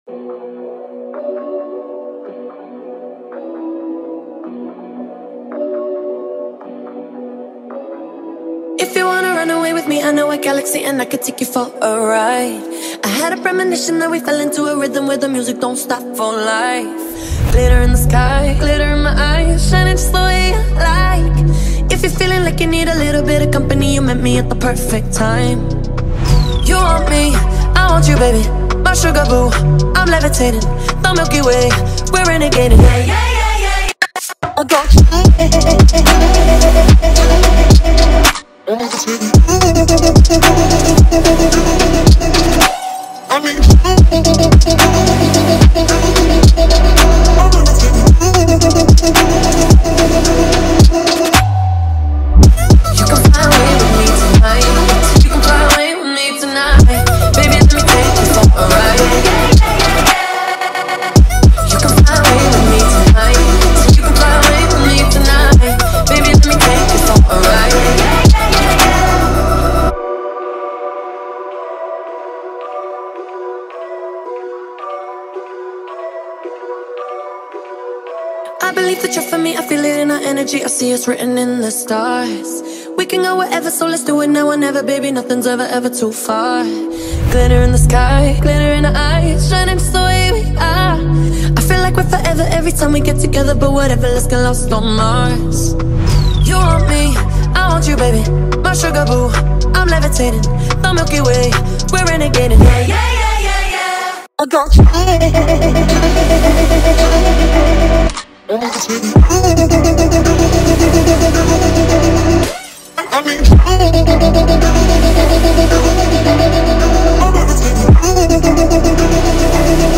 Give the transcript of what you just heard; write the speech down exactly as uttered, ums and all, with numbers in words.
If you wanna run away with me, I know a galaxy and I could take you for a ride. I had a premonition that we fell into a rhythm where the music don't stop for life. Glitter in the sky, glitter in my eyes, shining just the way I like. If you're feeling like you need a little bit of company, you met me at the perfect time. You want me, I want you, baby, my sugar boo. I'm levitating, the Milky Way, we're renegading. Yeah, yeah, yeah, yeah, yeah. I'll go. I mean, you can fly away with me tonight. You can fly away with me tonight. Baby, let me take you for a ride. You can fly away with me tonight. You can fly away with me tonight. Baby, let me take you for a ride. I believe that you're for me, I feel it in our energy, I see us written in the stars. We can go wherever, so let's do it now or never, baby, nothing's ever, ever too far. Glitter in the sky, glitter in our eyes, shining just the way we are. I feel like we're forever every time we get together, but whatever, let's get lost on Mars. You want me, I want you, baby, my sugar boo. I'm levitating, the Milky Way, we're renegading. Yeah, yeah, yeah, yeah, yeah. I got you. I mean,